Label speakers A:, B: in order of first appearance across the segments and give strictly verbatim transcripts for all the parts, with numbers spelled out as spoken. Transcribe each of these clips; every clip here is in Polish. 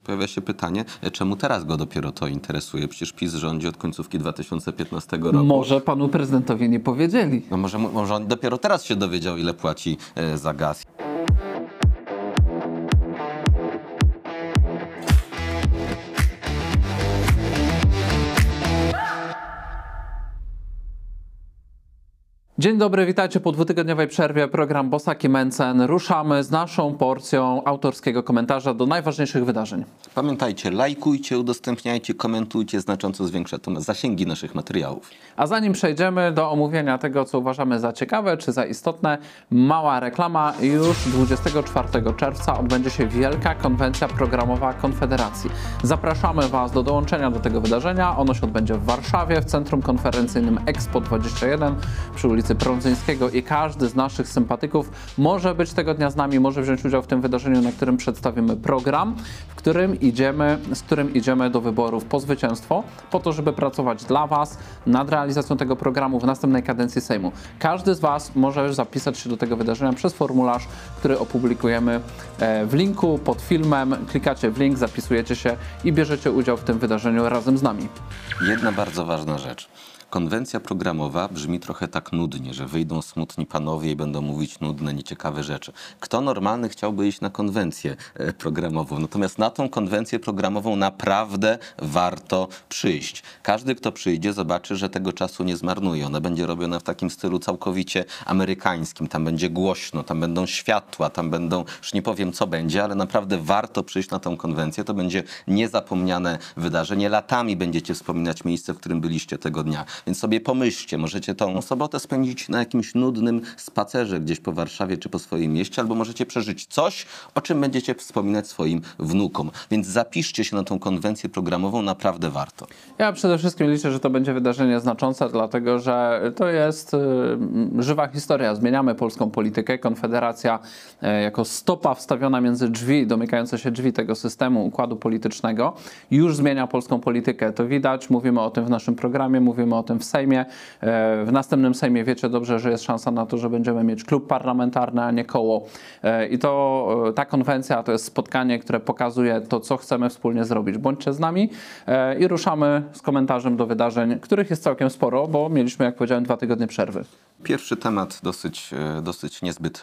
A: pojawia się pytanie, czemu teraz go dopiero to interesuje? Przecież PiS rządzi od końcówki dwa tysiące piętnastego roku.
B: Może panu prezydentowi nie powiedzieli.
A: No może, może on dopiero teraz się dowiedział, ile płaci e, za gaz.
B: Dzień dobry, witajcie po dwutygodniowej przerwie. Program Bosak i Mencen. Ruszamy z naszą porcją autorskiego komentarza do najważniejszych wydarzeń.
A: Pamiętajcie, lajkujcie, udostępniajcie, komentujcie, znacząco zwiększa to zasięgi naszych materiałów.
B: A zanim przejdziemy do omówienia tego, co uważamy za ciekawe czy za istotne, mała reklama. Już dwudziestego czwartego czerwca odbędzie się Wielka Konwencja Programowa Konfederacji. Zapraszamy Was do dołączenia do tego wydarzenia. Ono się odbędzie w Warszawie, w Centrum Konferencyjnym Expo dwadzieścia jeden przy ulicy Prądzyńskiego i każdy z naszych sympatyków może być tego dnia z nami, może wziąć udział w tym wydarzeniu, na którym przedstawimy program, w którym idziemy, z którym idziemy do wyborów po zwycięstwo, po to, żeby pracować dla Was nad realizacją tego programu w następnej kadencji Sejmu. Każdy z Was może zapisać się do tego wydarzenia przez formularz, który opublikujemy w linku pod filmem. Klikacie w link, zapisujecie się i bierzecie udział w tym wydarzeniu razem z nami.
A: Jedna bardzo ważna rzecz. Konwencja programowa brzmi trochę tak nudnie, że wyjdą smutni panowie i będą mówić nudne, nieciekawe rzeczy. Kto normalny chciałby iść na konwencję programową? Natomiast na tą konwencję programową naprawdę warto przyjść. Każdy, kto przyjdzie, zobaczy, że tego czasu nie zmarnuje. Ona będzie robiona w takim stylu całkowicie amerykańskim. Tam będzie głośno, tam będą światła, tam będą, już nie powiem co będzie, ale naprawdę warto przyjść na tą konwencję. To będzie niezapomniane wydarzenie. Latami będziecie wspominać miejsce, w którym byliście tego dnia. Więc sobie pomyślcie, możecie tą sobotę spędzić na jakimś nudnym spacerze gdzieś po Warszawie czy po swoim mieście, albo możecie przeżyć coś, o czym będziecie wspominać swoim wnukom. Więc zapiszcie się na tą konwencję programową, naprawdę warto.
B: Ja przede wszystkim liczę, że to będzie wydarzenie znaczące, dlatego że to jest y, żywa historia. Zmieniamy polską politykę. Konfederacja y, jako stopa wstawiona między drzwi, domykające się drzwi tego systemu, układu politycznego, już zmienia polską politykę. To widać, mówimy o tym w naszym programie, mówimy o tym w Sejmie. W następnym Sejmie wiecie dobrze, że jest szansa na to, że będziemy mieć klub parlamentarny, a nie koło. I to ta konwencja to jest spotkanie, które pokazuje to, co chcemy wspólnie zrobić. Bądźcie z nami i ruszamy z komentarzem do wydarzeń, których jest całkiem sporo, bo mieliśmy, jak powiedziałem, dwa tygodnie przerwy.
A: Pierwszy temat dosyć, dosyć niezbyt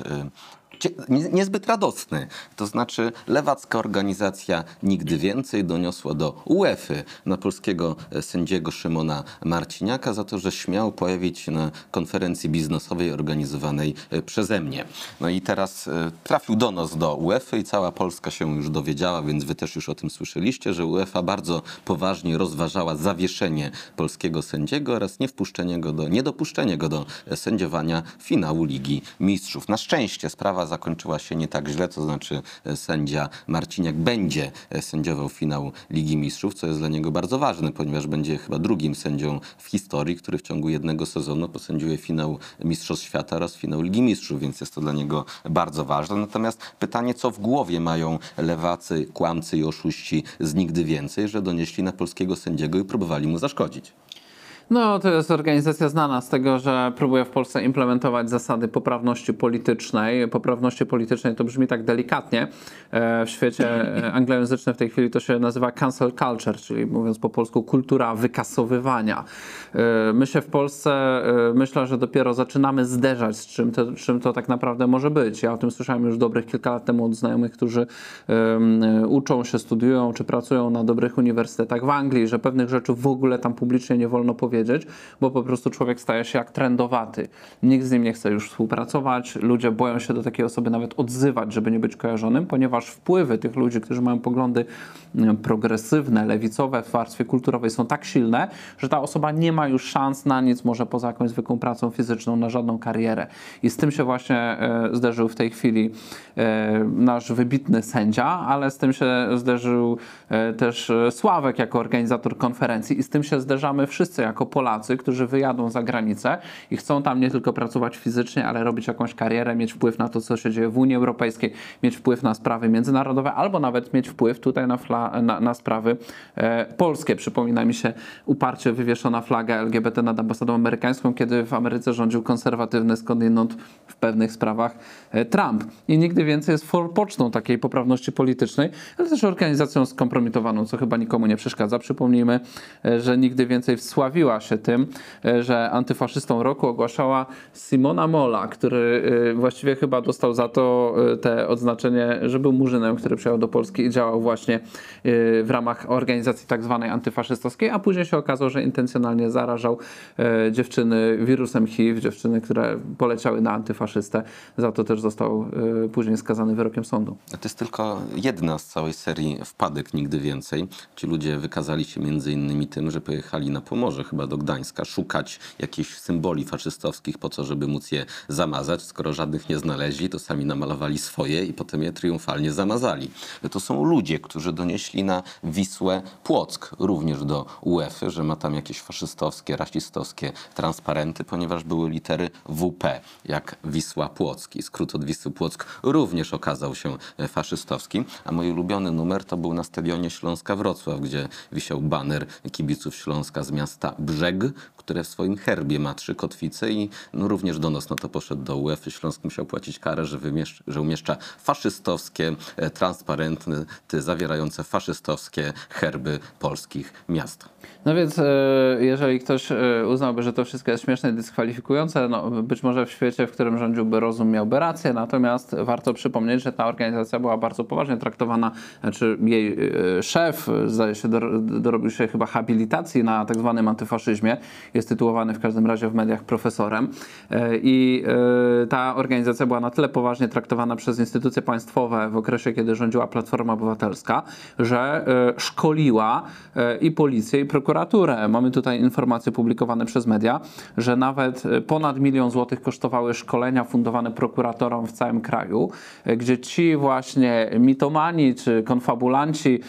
A: niezbyt radosny. To znaczy lewacka organizacja Nigdy Więcej doniosła do UEFA na polskiego sędziego Szymona Marciniaka za to, że śmiał pojawić się na konferencji biznesowej organizowanej przeze mnie. No i teraz trafił donos do UEFA i cała Polska się już dowiedziała, więc wy też już o tym słyszeliście, że UEFA bardzo poważnie rozważała zawieszenie polskiego sędziego oraz niewpuszczenie go do, niedopuszczenie go do sędziowania finału Ligi Mistrzów. Na szczęście sprawa zakończyła się nie tak źle, to znaczy sędzia Marciniak będzie sędziował finał Ligi Mistrzów, co jest dla niego bardzo ważne, ponieważ będzie chyba drugim sędzią w historii, który w ciągu jednego sezonu posędziuje finał Mistrzostw Świata oraz finał Ligi Mistrzów, więc jest to dla niego bardzo ważne. Natomiast pytanie, co w głowie mają lewacy, kłamcy i oszuści z Nigdy Więcej, że donieśli na polskiego sędziego i próbowali mu zaszkodzić.
B: No, to jest organizacja znana z tego, że próbuje w Polsce implementować zasady poprawności politycznej. Poprawności politycznej to brzmi tak delikatnie. W świecie anglojęzycznym w tej chwili to się nazywa cancel culture, czyli mówiąc po polsku kultura wykasowywania. My się w Polsce, myślę, że dopiero zaczynamy zderzać z czym to, czym to tak naprawdę może być. Ja o tym słyszałem już dobrych kilka lat temu od znajomych, którzy um, uczą się, studiują czy pracują na dobrych uniwersytetach w Anglii, że pewnych rzeczy w ogóle tam publicznie nie wolno powiedzieć, bo po prostu człowiek staje się jak trendowaty. Nikt z nim nie chce już współpracować, ludzie boją się do takiej osoby nawet odzywać, żeby nie być kojarzonym, ponieważ wpływy tych ludzi, którzy mają poglądy progresywne, lewicowe w warstwie kulturowej są tak silne, że ta osoba nie ma już szans na nic, może poza jakąś zwykłą pracą fizyczną, na żadną karierę. I z tym się właśnie e, zderzył w tej chwili e, nasz wybitny sędzia, ale z tym się zderzył e, też Sławek jako organizator konferencji i z tym się zderzamy wszyscy jako Polacy, którzy wyjadą za granicę i chcą tam nie tylko pracować fizycznie, ale robić jakąś karierę, mieć wpływ na to, co się dzieje w Unii Europejskiej, mieć wpływ na sprawy międzynarodowe, albo nawet mieć wpływ tutaj na, fla, na, na sprawy e, polskie. Przypomina mi się uparcie wywieszona flaga L G B T nad ambasadą amerykańską, kiedy w Ameryce rządził konserwatywny skądinąd w pewnych sprawach e, Trump. I nigdy więcej jest forpocztą takiej poprawności politycznej, ale też organizacją skompromitowaną, co chyba nikomu nie przeszkadza. Przypomnijmy, e, że nigdy więcej wsławiła się tym, e, że antyfaszystą roku ogłaszała Simona Mola, który e, właściwie chyba dostał za to e, te odznaczenie, że był murzynem, który przyjechał do Polski i działał właśnie e, w ramach organizacji tak zwanej antyfaszystowskiej, a później się okazało, że intencjonalnie zarażał e, dziewczyny wirusem H I V, dziewczyny, które poleciały na antyfaszystę. Za to też został e, później skazany wyrokiem sądu.
A: To jest tylko jedna z całej serii wpadek, nigdy więcej. Ci ludzie wykazali się między innymi tym, że pojechali na Pomorze, chyba do Gdańska, szukać jakichś symboli faszystowskich po to, żeby móc je zamazać. Skoro żadnych nie znaleźli, to sami namalowali swoje i potem je triumfalnie zamazali. To są ludzie, którzy donieśli na Wisłę Płock, również do UEFA, że ma tam jakieś faszystowskie, rasistowskie transparenty, ponieważ były litery W P, jak Wisła Płocki. Skrót od Wisły Płock również okazał się faszystowski, a mój ulubiony numer to był na stadionie Śląska Wrocław, gdzie wisiał baner kibiców Śląska z miasta Brzeg, które w swoim herbie ma trzy kotwice i no, również donos na to poszedł do UEFA. Śląsk musiał płacić karę, że, wymiesz- że umieszcza faszystowskie e, transparenty zawierające faszystowskie herby polskich miast.
B: No więc e, jeżeli ktoś e, uznałby, że to wszystko jest śmieszne i dyskwalifikujące, no być może w świecie, w którym rządziłby rozum, miałby rację, natomiast warto przypomnieć, że ta organizacja była bardzo poważnie traktowana, znaczy jej e, szef, zdaje się, do, dorobił się chyba habilitacji na tak zwanym antyfaszyzmie, jest tytułowany w każdym razie w mediach profesorem e, i e, ta organizacja była na tyle poważnie traktowana przez instytucje państwowe w okresie, kiedy rządziła Platforma Obywatelska, że e, szkoliła e, i policję, i prokuraturę. Mamy tutaj informacje publikowane przez media, że nawet ponad milion złotych kosztowały szkolenia fundowane prokuratorom w całym kraju, gdzie ci właśnie mitomani czy konfabulanci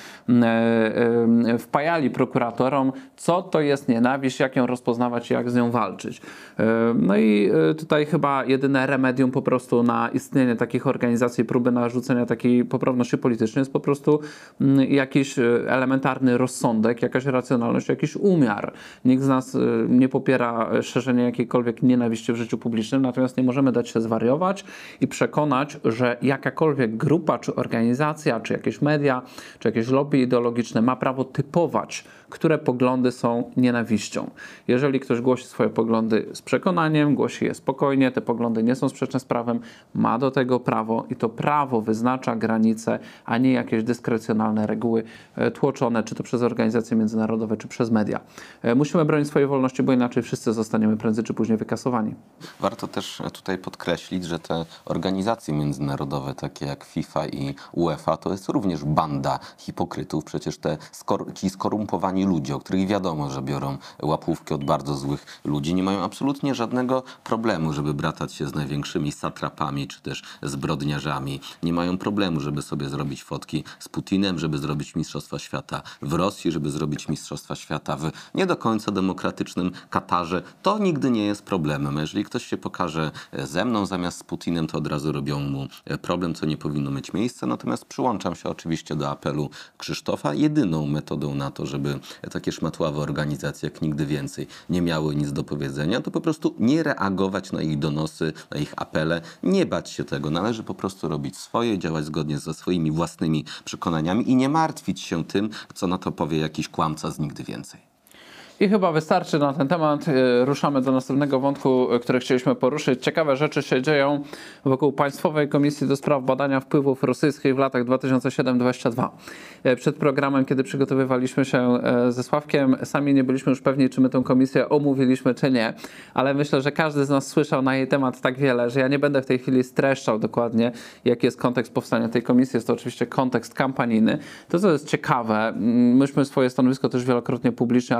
B: wpajali prokuratorom, co to jest nienawiść, jak ją rozpoznawać i jak z nią walczyć. No i tutaj chyba jedyne remedium po prostu na istnienie takich organizacji, próby narzucenia takiej poprawności politycznej jest po prostu jakiś elementarny rozsądek, jakaś racjonalność, jakiś umiar. Nikt z nas nie popiera szerzenia jakiejkolwiek nienawiści w życiu publicznym, natomiast nie możemy dać się zwariować i przekonać, że jakakolwiek grupa, czy organizacja, czy jakieś media, czy jakieś lobby ideologiczne ma prawo typować, które poglądy są nienawiścią. Jeżeli ktoś głosi swoje poglądy z przekonaniem, głosi je spokojnie, te poglądy nie są sprzeczne z prawem, ma do tego prawo i to prawo wyznacza granice, a nie jakieś dyskrecjonalne reguły tłoczone, czy to przez organizacje międzynarodowe, czy przez media. Musimy bronić swojej wolności, bo inaczej wszyscy zostaniemy prędzej czy później wykasowani.
A: Warto też tutaj podkreślić, że te organizacje międzynarodowe, takie jak FIFA i UEFA, to jest również banda hipokrytów. Przecież te skor- ci skorumpowani ludzie, o których wiadomo, że biorą łapówki od bardzo złych ludzi, nie mają absolutnie żadnego problemu, żeby bratać się z największymi satrapami, czy też zbrodniarzami. Nie mają problemu, żeby sobie zrobić fotki z Putinem, żeby zrobić Mistrzostwa Świata w Rosji, żeby zrobić Mistrzostwa Świata w nie do końca demokratycznym Katarze. To nigdy nie jest problemem. Jeżeli ktoś się pokaże ze mną zamiast z Putinem, to od razu robią mu problem, co nie powinno mieć miejsca. Natomiast przyłączam się oczywiście do apelu Krzysztofa. Jedyną metodą na to, żeby takie szmatławe organizacje jak nigdy więcej nie miały nic do powiedzenia, to po prostu nie reagować na ich donosy, na ich apele, nie bać się tego. Należy po prostu robić swoje, działać zgodnie ze swoimi własnymi przekonaniami i nie martwić się tym, co na to powie jakiś kłamca z nigdy więcej.
B: I chyba wystarczy na ten temat. Ruszamy do następnego wątku, który chcieliśmy poruszyć. Ciekawe rzeczy się dzieją wokół Państwowej Komisji do Spraw Badania Wpływów Rosyjskich w latach dwa tysiące siódmy do dwa tysiące dwudziestego. Przed programem, kiedy przygotowywaliśmy się ze Sławkiem, sami nie byliśmy już pewni, czy my tę komisję omówiliśmy, czy nie, ale myślę, że każdy z nas słyszał na jej temat tak wiele, że ja nie będę w tej chwili streszczał dokładnie, jaki jest kontekst powstania tej komisji. Jest to oczywiście kontekst kampanijny. To, co jest ciekawe, myśmy swoje stanowisko też wielokrotnie publicznie artykułowali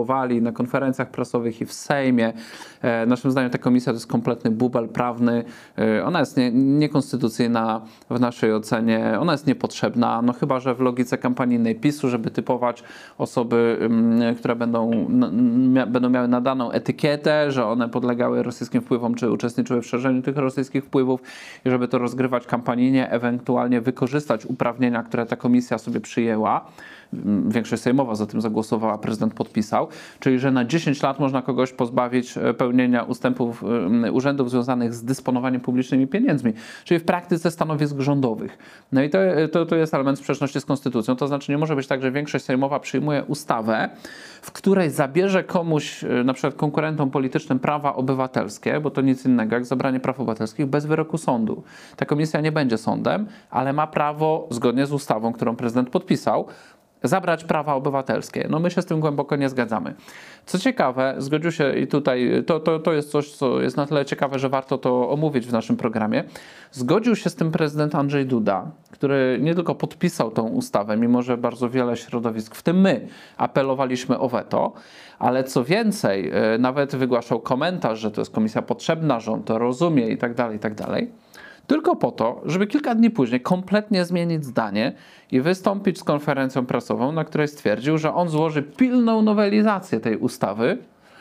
B: debatowali na konferencjach prasowych i w Sejmie. E, naszym zdaniem ta komisja to jest kompletny bubel prawny. E, ona jest nie, niekonstytucyjna w naszej ocenie. Ona jest niepotrzebna, no chyba że w logice kampanijnej PiSu, żeby typować osoby, m, które będą, mia, będą miały nadaną etykietę, że one podlegały rosyjskim wpływom, czy uczestniczyły w szerzeniu tych rosyjskich wpływów i żeby to rozgrywać kampanijnie, ewentualnie wykorzystać uprawnienia, które ta komisja sobie przyjęła. Większość sejmowa za tym zagłosowała, prezydent podpisał, czyli że na dziesięć lat można kogoś pozbawić pełnienia ustępów urzędów związanych z dysponowaniem publicznymi pieniędzmi, czyli w praktyce stanowisk rządowych. No i to, to, to jest element sprzeczności z konstytucją, to znaczy nie może być tak, że większość sejmowa przyjmuje ustawę, w której zabierze komuś, na przykład konkurentom politycznym, prawa obywatelskie, bo to nic innego jak zabranie praw obywatelskich bez wyroku sądu. Ta komisja nie będzie sądem, ale ma prawo, zgodnie z ustawą, którą prezydent podpisał, zabrać prawa obywatelskie. No my się z tym głęboko nie zgadzamy. Co ciekawe, zgodził się i tutaj, to, to, to jest coś, co jest na tyle ciekawe, że warto to omówić w naszym programie. Zgodził się z tym prezydent Andrzej Duda, który nie tylko podpisał tą ustawę, mimo że bardzo wiele środowisk, w tym my, apelowaliśmy o weto, ale co więcej, nawet wygłaszał komentarz, że to jest komisja potrzebna, że on to rozumie i tak dalej, i tak dalej. Tylko po to, żeby kilka dni później kompletnie zmienić zdanie i wystąpić z konferencją prasową, na której stwierdził, że on złoży pilną nowelizację tej ustawy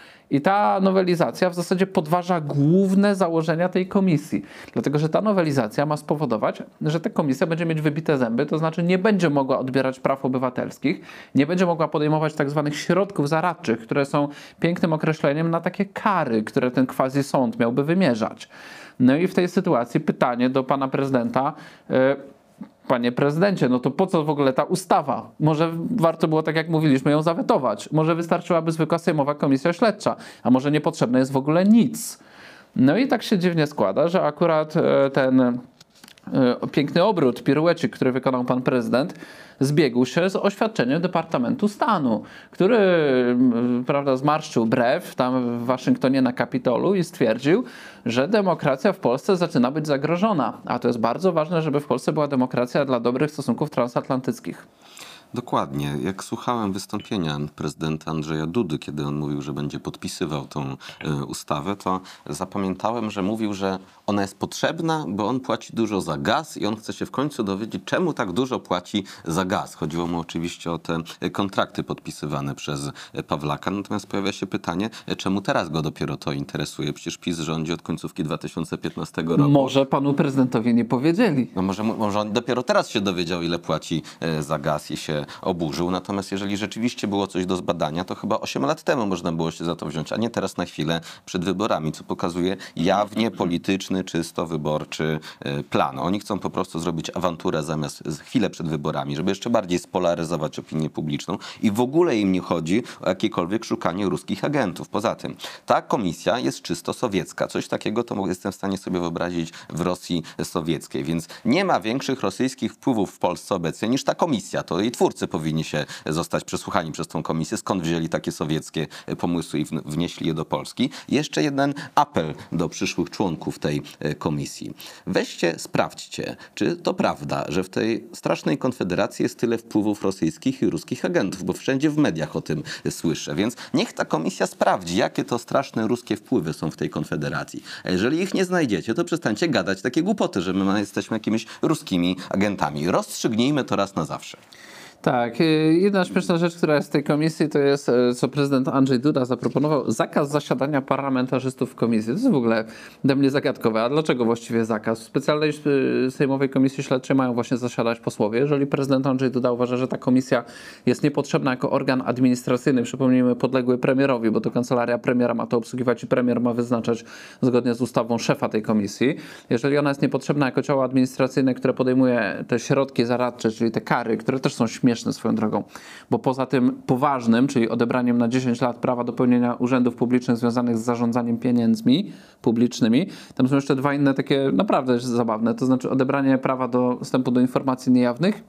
B: i ta nowelizacja w zasadzie podważa główne założenia tej komisji. Dlatego, że ta nowelizacja ma spowodować, że ta komisja będzie mieć wybite zęby, to znaczy nie będzie mogła odbierać praw obywatelskich, nie będzie mogła podejmować tak zwanych środków zaradczych, które są pięknym określeniem na takie kary, które ten quasi sąd miałby wymierzać. No i w tej sytuacji pytanie do pana prezydenta, e, panie prezydencie, no to po co w ogóle ta ustawa? Może warto było, tak jak mówiliśmy, ją zawetować. Może wystarczyłaby zwykła sejmowa komisja śledcza, a może niepotrzebne jest w ogóle nic. No i tak się dziwnie składa, że akurat e, ten e, piękny obrót, piruecik, który wykonał pan prezydent, zbiegł się z oświadczeniem Departamentu Stanu, który, prawda, zmarszczył brew tam w Waszyngtonie na Kapitolu i stwierdził, że demokracja w Polsce zaczyna być zagrożona. A to jest bardzo ważne, żeby w Polsce była demokracja dla dobrych stosunków transatlantyckich.
A: Dokładnie. Jak słuchałem wystąpienia prezydenta Andrzeja Dudy, kiedy on mówił, że będzie podpisywał tą y, ustawę, to zapamiętałem, że mówił, że ona jest potrzebna, bo on płaci dużo za gaz i on chce się w końcu dowiedzieć, czemu tak dużo płaci za gaz. Chodziło mu oczywiście o te kontrakty podpisywane przez Pawlaka. Natomiast pojawia się pytanie, czemu teraz go dopiero to interesuje? Przecież PiS rządzi od końcówki dwa tysiące piętnastego roku.
B: Może panu prezydentowi nie powiedzieli.
A: No może, może on dopiero teraz się dowiedział, ile płaci za gaz i się oburzył. Natomiast jeżeli rzeczywiście było coś do zbadania, to chyba osiem lat temu można było się za to wziąć, a nie teraz na chwilę przed wyborami, co pokazuje jawnie polityczny, czysto wyborczy plan. Oni chcą po prostu zrobić awanturę zamiast chwilę przed wyborami, żeby jeszcze bardziej spolaryzować opinię publiczną i w ogóle im nie chodzi o jakiekolwiek szukanie ruskich agentów. Poza tym ta komisja jest czysto sowiecka. Coś takiego to jestem w stanie sobie wyobrazić w Rosji sowieckiej, więc nie ma większych rosyjskich wpływów w Polsce obecnie niż ta komisja. To jej twórcy powinni się zostać przesłuchani przez tą komisję. Skąd wzięli takie sowieckie pomysły i wnieśli je do Polski? Jeszcze jeden apel do przyszłych członków tej komisji. Weźcie, sprawdźcie, czy to prawda, że w tej strasznej konfederacji jest tyle wpływów rosyjskich i ruskich agentów, bo wszędzie w mediach o tym słyszę. Więc niech ta komisja sprawdzi, jakie to straszne ruskie wpływy są w tej konfederacji. A jeżeli ich nie znajdziecie, to przestańcie gadać takie głupoty, że my jesteśmy jakimiś ruskimi agentami. Rozstrzygnijmy to raz na zawsze.
B: Tak, jedna śmieszna rzecz, która jest w tej komisji, to jest, co prezydent Andrzej Duda zaproponował, zakaz zasiadania parlamentarzystów w komisji. To jest w ogóle dla mnie zagadkowe. A dlaczego właściwie zakaz? W specjalnej sejmowej komisji śledczej mają właśnie zasiadać posłowie. Jeżeli prezydent Andrzej Duda uważa, że ta komisja jest niepotrzebna jako organ administracyjny, przypomnijmy, podległy premierowi, bo to kancelaria premiera ma to obsługiwać i premier ma wyznaczać zgodnie z ustawą szefa tej komisji. Jeżeli ona jest niepotrzebna jako ciało administracyjne, które podejmuje te środki zaradcze, czyli te kary, które też są śmieszne, śmieszne swoją drogą, bo poza tym poważnym, czyli odebraniem na dziesięć lat prawa do pełnienia urzędów publicznych związanych z zarządzaniem pieniędzmi publicznymi, tam są jeszcze dwa inne takie naprawdę zabawne, to znaczy odebranie prawa do dostępu do informacji niejawnych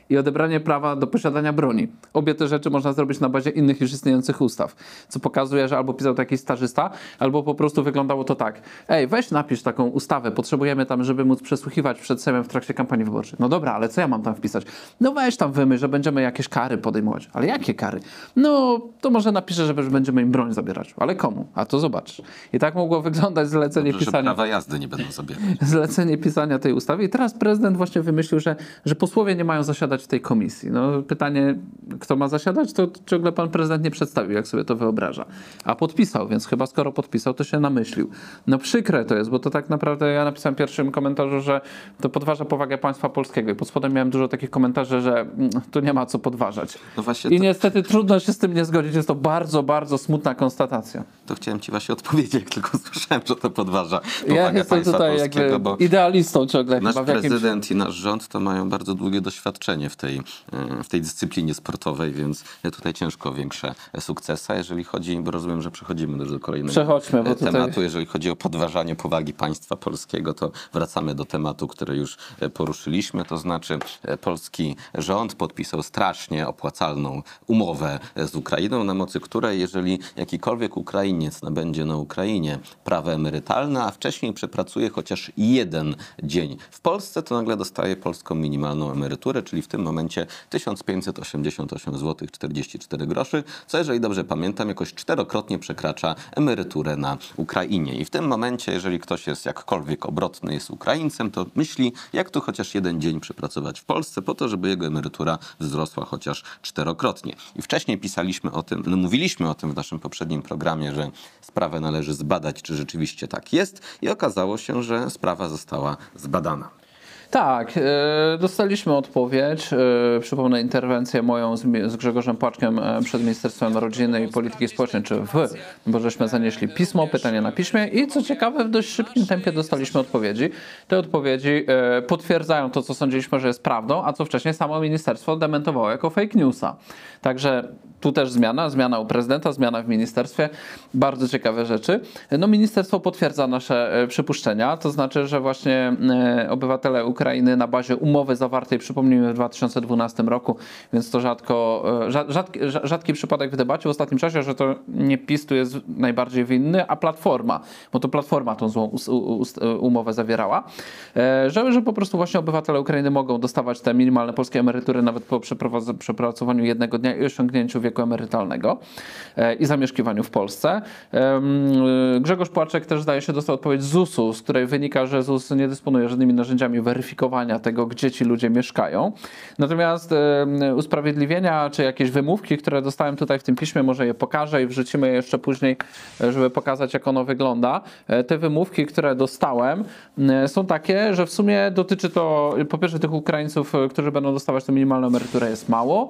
B: i odebranie prawa do posiadania broni. Obie te rzeczy można zrobić na bazie innych już istniejących ustaw, co pokazuje, że albo pisał to jakiś stażysta, albo po prostu wyglądało to tak. Ej, weź napisz taką ustawę, potrzebujemy tam, żeby móc przesłuchiwać przed Sejmem w trakcie kampanii wyborczej. No dobra, ale co ja mam tam wpisać? No weź tam wymyśl, że będziemy jakieś kary podejmować. Ale jakie kary? No, to może napiszę, że będziemy im broń zabierać. Ale komu? A to zobacz. I tak mogło wyglądać zlecenie
A: Dobrze,
B: pisania.
A: że prawa jazdy nie będą zabierać.
B: Zlecenie pisania tej ustawy. I teraz prezydent właśnie wymyślił, że, że posłowie nie mają zasiadać w tej komisji. No pytanie, kto ma zasiadać, to ciągle pan prezydent nie przedstawił, jak sobie to wyobraża. A podpisał, więc chyba skoro podpisał, to się namyślił. No przykre to jest, bo to tak naprawdę ja napisałem w pierwszym komentarzu, że to podważa powagę państwa polskiego. I pod spodem miałem dużo takich komentarzy, że mm, tu nie ma co podważać.
A: No właśnie
B: I
A: to-
B: niestety trudno się z tym nie zgodzić. Jest to bardzo, bardzo smutna konstatacja.
A: To chciałem ci właśnie odpowiedzieć, jak tylko słyszałem, że to podważa
B: Ja
A: powagę
B: jestem
A: państwa
B: tutaj
A: polskiego,
B: jakby
A: bo
B: idealistą ciągle
A: nasz
B: chyba w jakimś...
A: prezydent i nasz rząd to mają bardzo długie doświadczenie w tej, e, w tej dyscyplinie sportowej, więc tutaj ciężko o większe sukcesy. A jeżeli chodzi, bo rozumiem, że przechodzimy już do kolejnego
B: Przechodźmy, bo
A: e,
B: tutaj-
A: tematu. Jeżeli chodzi o podważanie powagi państwa polskiego, to wracamy do tematu, który już e, poruszyliśmy. To znaczy e, polski rząd podpisał strasznie opłacalną umowę e, z Ukrainą, na mocy której jeżeli jakikolwiek Ukrainiec nabędzie na Ukrainie prawo emerytalne, a wcześniej przepracuje chociaż jeden dzień w Polsce, to nagle dostaje polską minimalną emeryturę, czyli w tym momencie tysiąc pięćset osiemdziesiąt osiem złotych czterdzieści cztery groszy, co jeżeli dobrze pamiętam, jakoś czterokrotnie przekracza emeryturę na Ukrainie. I w tym momencie, jeżeli ktoś jest jakkolwiek obrotny, jest Ukraińcem, to myśli, jak tu chociaż jeden dzień przepracować w Polsce, po to, żeby jego emerytura wzrosła chociaż czterokrotnie. I wcześniej pisaliśmy o tym, no mówiliśmy o tym w naszym poprzednim programie, że sprawę należy zbadać, czy rzeczywiście tak jest, i okazało się, że sprawa została zbadana.
B: Tak, e, dostaliśmy odpowiedź. E, przypomnę interwencję moją z, mi- z Grzegorzem Płaczkiem e, przed Ministerstwem Rodziny i Polityki Społecznej, czy w, bo żeśmy zanieśli pismo, pytanie na piśmie i co ciekawe w dość szybkim tempie dostaliśmy odpowiedzi. Te odpowiedzi e, potwierdzają to, co sądziliśmy, że jest prawdą, a co wcześniej samo ministerstwo dementowało jako fake newsa. Także tu też zmiana, zmiana u prezydenta, zmiana w ministerstwie. Bardzo ciekawe rzeczy. No ministerstwo potwierdza nasze e, przypuszczenia, to znaczy, że właśnie e, obywatele Ukrainy na bazie umowy zawartej, przypomnijmy, w dwa tysiące dwunastym roku, więc to rzadko, e, rzad, rzadki, rza- rzadki przypadek w debacie w ostatnim czasie, że to nie PiS tu jest najbardziej winny, a Platforma, bo to Platforma tą złą us, us, umowę zawierała, e, że, że po prostu właśnie obywatele Ukrainy mogą dostawać te minimalne polskie emerytury nawet po przeprowadz- przepracowaniu jednego dnia i osiągnięciu wieku emerytalnego e, i zamieszkiwaniu w Polsce. Em, Grzegorz Płaczek też zdaje się dostał odpowiedź z zusu, z której wynika, że ZUS nie dysponuje żadnymi narzędziami weryfikowania tego, gdzie ci ludzie mieszkają. Natomiast em, usprawiedliwienia czy jakieś wymówki, które dostałem tutaj w tym piśmie, może je pokażę i wrzucimy je jeszcze później, e, żeby pokazać, jak ono wygląda. E, Te wymówki, które dostałem, m, są takie, że w sumie dotyczy to po pierwsze tych Ukraińców, e, którzy będą dostawać tę minimalną emeryturę, jest mało.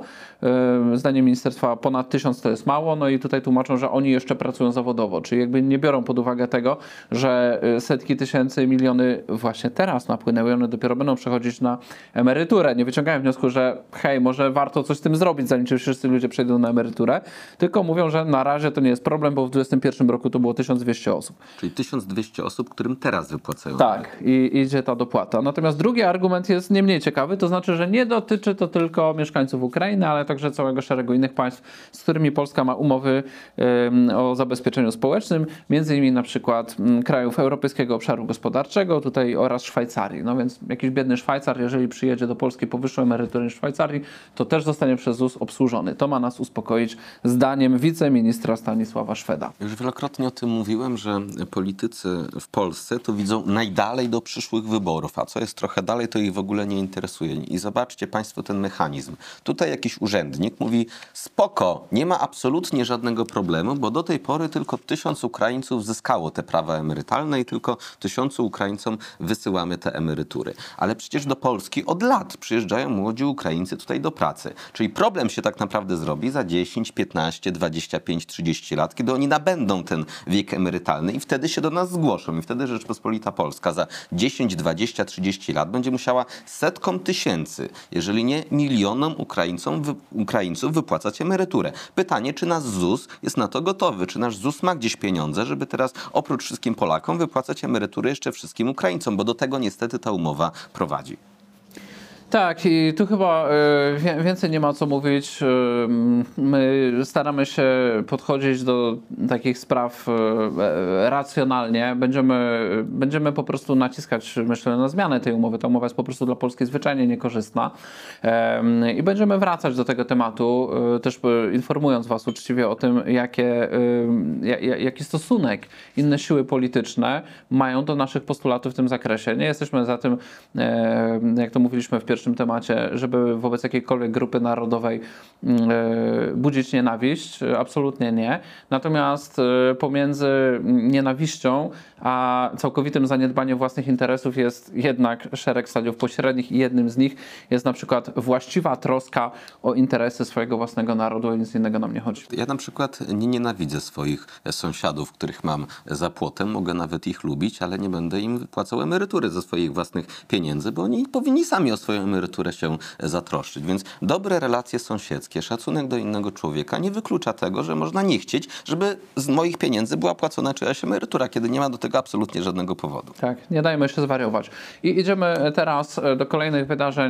B: E, Zdaniem ministerstwa ponad tysiąc to jest mało, no i tutaj tłumaczą, że oni jeszcze pracują zawodowo, czyli jakby nie biorą pod uwagę tego, że e, setki tysięcy, miliony właśnie teraz napłynęły, one dopiero będą przechodzić na emeryturę. Nie wyciągają wniosku, że hej, może warto coś z tym zrobić, zanim ci wszyscy ludzie przejdą na emeryturę, tylko mówią, że na razie to nie jest problem, bo w dwudziestym pierwszym roku to było tysiąc dwieście osób.
A: Czyli tysiąc dwieście osób, którym teraz wypłacają.
B: Tak, i idzie ta dopłata. Natomiast drugi argument jest nie mniej ciekawy, to znaczy, że nie dotyczy to tylko mieszkańców Ukrainy, ale także całego szeregu innych państw, z którymi Polska ma umowy ym, o zabezpieczeniu społecznym, między innymi na przykład ym, krajów Europejskiego Obszaru Gospodarczego tutaj oraz Szwajcarii. No więc jakiś biedny Szwajcar, jeżeli przyjedzie do Polski po wyższą emeryturę niż w Szwajcarii, to też zostanie przez ZUS obsłużony. To ma nas uspokoić zdaniem wiceministra Stanisława Szweda.
A: Już wielokrotnie o tym mówiłem, że politycy w Polsce to widzą najdalej do przyszłych wyborów, a co jest trochę dalej, to ich w ogóle nie interesuje. I zobaczcie państwo ten mechanizm. Tutaj jakiś urzędnik mówi, spoko, nie ma absolutnie żadnego problemu, bo do tej pory tylko tysiąc Ukraińców zyskało te prawa emerytalne i tylko tysiącu Ukraińcom wysyłamy te emerytury. Ale przecież do Polski od lat przyjeżdżają młodzi Ukraińcy tutaj do pracy. Czyli problem się tak naprawdę zrobi za dziesięć, piętnaście, dwadzieścia pięć, trzydzieści lat, kiedy oni nabędą ten wiek emerytalny i wtedy się do nas zgłoszą. I wtedy Rzeczpospolita Polska za dziesięć, dwadzieścia, trzydzieści lat będzie musiała setkom tysięcy, jeżeli nie milionom Ukraińcom, wy, Ukraińców wypłacać emeryturę. Pytanie, czy nasz ZUS jest na to gotowy? Czy nasz ZUS ma gdzieś pieniądze, żeby teraz oprócz wszystkim Polakom wypłacać emerytury jeszcze wszystkim Ukraińcom? Bo do tego niestety ta umowa prowadzi.
B: Tak, i tu chyba y, wie- więcej nie ma co mówić. Y, my staramy się podchodzić do takich spraw y, racjonalnie. Będziemy, będziemy po prostu naciskać, myślę, na zmianę tej umowy. Ta umowa jest po prostu dla Polski zwyczajnie niekorzystna. Y, I będziemy wracać do tego tematu, y, też y, informując Was uczciwie o tym, jakie, y, ja- ja- jaki stosunek inne siły polityczne mają do naszych postulatów w tym zakresie. Nie jesteśmy za tym, e, jak to mówiliśmy w pierwszym temacie, żeby wobec jakiejkolwiek grupy narodowej e, budzić nienawiść. Absolutnie nie. Natomiast e, pomiędzy nienawiścią a całkowitym zaniedbaniem własnych interesów jest jednak szereg stadiów pośrednich i jednym z nich jest na przykład właściwa troska o interesy swojego własnego narodu, o nic innego nam nie chodzi.
A: Ja na przykład nie nienawidzę swoich sąsiadów, których mam za płotem. Mogę nawet ich lubić, ale nie będę im wypłacał emerytury ze swoich własnych pieniędzy, bo oni powinni sami o swoją emeryturę się zatroszczyć. Więc dobre relacje sąsiedzkie, szacunek do innego człowieka nie wyklucza tego, że można nie chcieć, żeby z moich pieniędzy była płacona czyjaś emerytura, kiedy nie ma do tego absolutnie żadnego powodu.
B: Tak, nie dajmy się zwariować. I idziemy teraz do kolejnych wydarzeń.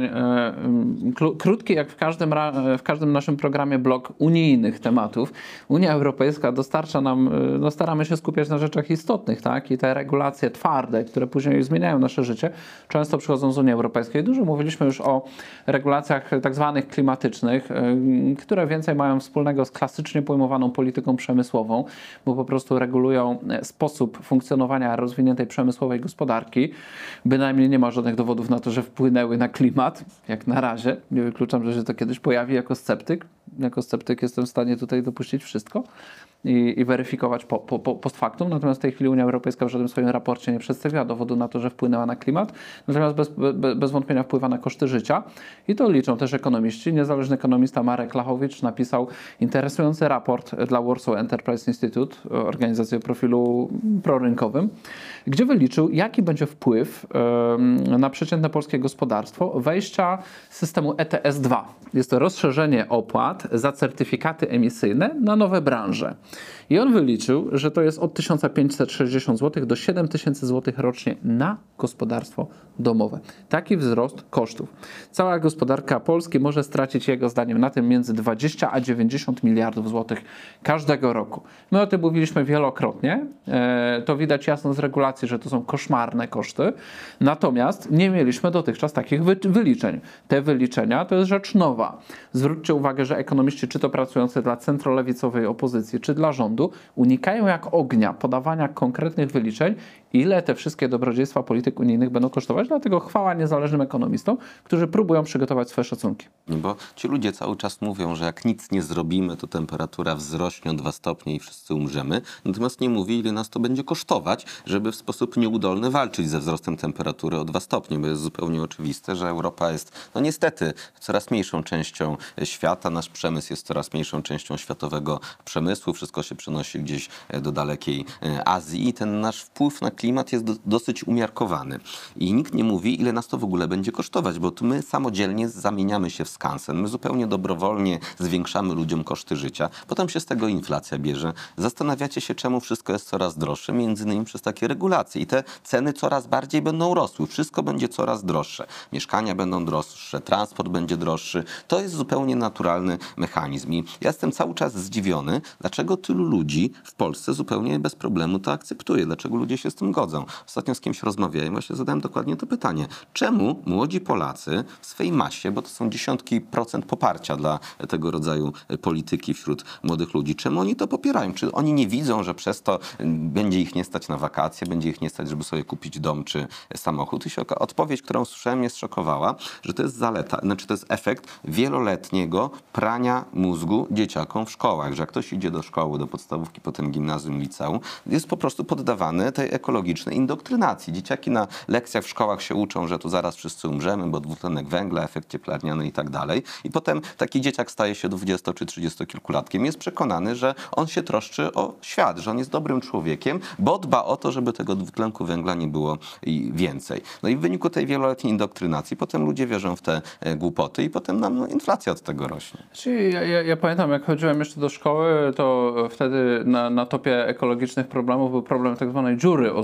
B: Kló- Krótki, jak w każdym, ra- w każdym naszym programie, blok unijnych tematów. Unia Europejska dostarcza nam, no staramy się skupiać na rzeczach istotnych, tak? I te regulacje twarde, które później zmieniają nasze życie, często przychodzą z Unii Europejskiej. Dużo mówiliśmy już o regulacjach tak zwanych klimatycznych, y, które więcej mają wspólnego z klasycznie pojmowaną polityką przemysłową, bo po prostu regulują sposób funkcjonowania rozwiniętej przemysłowej gospodarki. Bynajmniej nie ma żadnych dowodów na to, że wpłynęły na klimat, jak na razie. Nie wykluczam, że się to kiedyś pojawi jako sceptyk. Jako sceptyk jestem w stanie tutaj dopuścić wszystko i, i weryfikować po, po, po, post factum. Natomiast w tej chwili Unia Europejska w żadnym swoim raporcie nie przedstawiła dowodu na to, że wpłynęła na klimat. Natomiast bez, be, bez wątpienia wpływa na koszty życia. I to liczą też ekonomiści. Niezależny ekonomista Marek Lachowicz napisał interesujący raport dla Warsaw Enterprise Institute, organizacji o profilu prorynkowym, gdzie wyliczył, jaki będzie wpływ um, na przeciętne polskie gospodarstwo wejścia systemu E T S dwa. Jest to rozszerzenie opłat za certyfikaty emisyjne na nowe branże. I on wyliczył, że to jest od tysiąc pięćset sześćdziesiąt złotych do siedem tysięcy złotych rocznie na gospodarstwo domowe. Taki wzrost kosztów. Cała gospodarka Polski może stracić, jego zdaniem, na tym między dwadzieścia a dziewięćdziesiąt miliardów złotych każdego roku. My o tym mówiliśmy wielokrotnie. E, to widać jasno z regulacji, że to są koszmarne koszty. Natomiast nie mieliśmy dotychczas takich wy wyliczeń. Te wyliczenia to jest rzecz nowa. Zwróćcie uwagę, że ekonomiści, czy to pracujący dla centrolewicowej opozycji, czy dla rządu, unikają jak ognia podawania konkretnych wyliczeń, ile te wszystkie dobrodziejstwa polityk unijnych będą kosztować. Dlatego chwała niezależnym ekonomistom, którzy próbują przygotować swoje szacunki.
A: Bo ci ludzie cały czas mówią, że jak nic nie zrobimy, to temperatura wzrośnie o dwa stopnie i wszyscy umrzemy. Natomiast nie mówi, ile nas to będzie kosztować, żeby w sposób nieudolny walczyć ze wzrostem temperatury o dwa stopnie, bo jest zupełnie oczywiste, że Europa jest, no niestety, coraz mniejszą częścią świata. Nasz przemysł jest coraz mniejszą częścią światowego przemysłu. Wszystko się przenosi gdzieś do dalekiej Azji i ten nasz wpływ na klimat jest do, dosyć umiarkowany. I nikt nie mówi, ile nas to w ogóle będzie kosztować, bo tu my samodzielnie zamieniamy się w skansen. My zupełnie dobrowolnie zwiększamy ludziom koszty życia. Potem się z tego inflacja bierze. Zastanawiacie się, czemu wszystko jest coraz droższe, między innymi przez takie regulacje. I te ceny coraz bardziej będą rosły. Wszystko będzie coraz droższe. Mieszkania będą droższe, transport będzie droższy. To jest zupełnie naturalny mechanizm. I ja jestem cały czas zdziwiony, dlaczego tylu ludzi w Polsce zupełnie bez problemu to akceptuje. Dlaczego ludzie się z tym godzą. Ostatnio z kimś rozmawiałem, właśnie zadałem dokładnie to pytanie. Czemu młodzi Polacy w swej masie, bo to są dziesiątki procent poparcia dla tego rodzaju polityki wśród młodych ludzi, czemu oni to popierają? Czy oni nie widzą, że przez to będzie ich nie stać na wakacje, będzie ich nie stać, żeby sobie kupić dom czy samochód? I się odpowiedź, którą słyszałem, mnie zszokowała, że to jest zaleta, znaczy to jest efekt wieloletniego prania mózgu dzieciakom w szkołach, że jak ktoś idzie do szkoły, do podstawówki, potem gimnazjum, liceum, jest po prostu poddawany tej ekologicznej indoktrynacji. Dzieciaki na lekcjach w szkołach się uczą, że tu zaraz wszyscy umrzemy, bo dwutlenek węgla, efekt cieplarniany i tak dalej. I potem taki dzieciak staje się dwudziesto czy trzydziestokilkulatkiem. Jest przekonany, że on się troszczy o świat, że on jest dobrym człowiekiem, bo dba o to, żeby tego dwutlenku węgla nie było więcej. No i w wyniku tej wieloletniej indoktrynacji potem ludzie wierzą w te głupoty i potem nam no, inflacja od tego rośnie.
B: Czyli ja, ja, ja pamiętam, jak chodziłem jeszcze do szkoły, to wtedy na, na topie ekologicznych problemów był problem tak zwanej dziury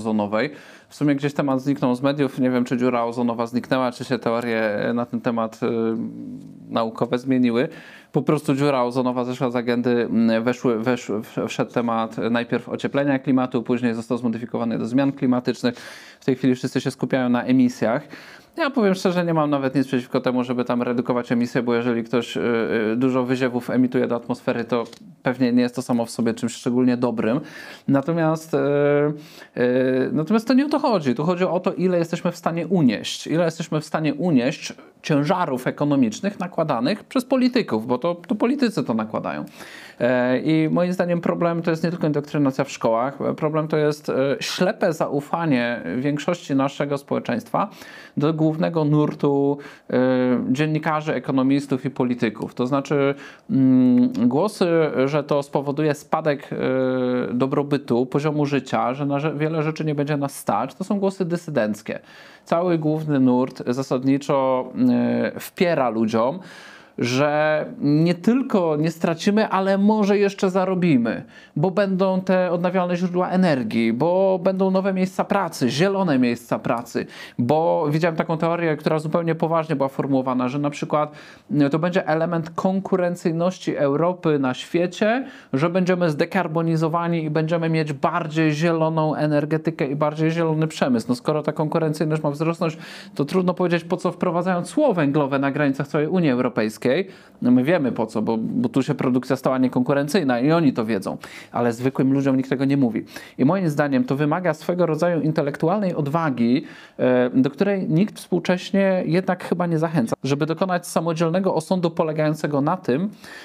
B: ozonowej. W sumie gdzieś temat zniknął z mediów. Nie wiem, czy dziura ozonowa zniknęła, czy się teorie na ten temat y, naukowe zmieniły. Po prostu dziura ozonowa zeszła z agendy, weszły, weszły, wszedł temat najpierw ocieplenia klimatu, później został zmodyfikowany do zmian klimatycznych. W tej chwili wszyscy się skupiają na emisjach. Ja powiem szczerze, nie mam nawet nic przeciwko temu, żeby tam redukować emisję, bo jeżeli ktoś y, y, dużo wyziewów emituje do atmosfery, to pewnie nie jest to samo w sobie czymś szczególnie dobrym. Natomiast, y, y, natomiast to nie o to chodzi. Tu chodzi o to, ile jesteśmy w stanie unieść. Ile jesteśmy w stanie unieść ciężarów ekonomicznych nakładanych przez polityków, bo to, to politycy to nakładają. I moim zdaniem problem to jest nie tylko indoktrynacja w szkołach, problem to jest ślepe zaufanie większości naszego społeczeństwa do głównego nurtu dziennikarzy, ekonomistów i polityków. To znaczy głosy, że to spowoduje spadek dobrobytu, poziomu życia, że na wiele rzeczy nie będzie nas stać, to są głosy dysydenckie. Cały główny nurt zasadniczo wpiera ludziom, że nie tylko nie stracimy, ale może jeszcze zarobimy, bo będą te odnawialne źródła energii, bo będą nowe miejsca pracy, zielone miejsca pracy, bo widziałem taką teorię, która zupełnie poważnie była formułowana, że na przykład to będzie element konkurencyjności Europy na świecie, że będziemy zdekarbonizowani i będziemy mieć bardziej zieloną energetykę i bardziej zielony przemysł. No skoro ta konkurencyjność ma wzrosnąć, to trudno powiedzieć, po co wprowadzają cło węglowe na granicach całej Unii Europejskiej. No my wiemy po co, bo, bo tu się produkcja stała niekonkurencyjna i oni to wiedzą, ale zwykłym ludziom nikt tego nie mówi. I moim zdaniem to wymaga swego rodzaju intelektualnej odwagi, do której nikt współcześnie jednak chyba nie zachęca, żeby dokonać samodzielnego osądu polegającego na tym,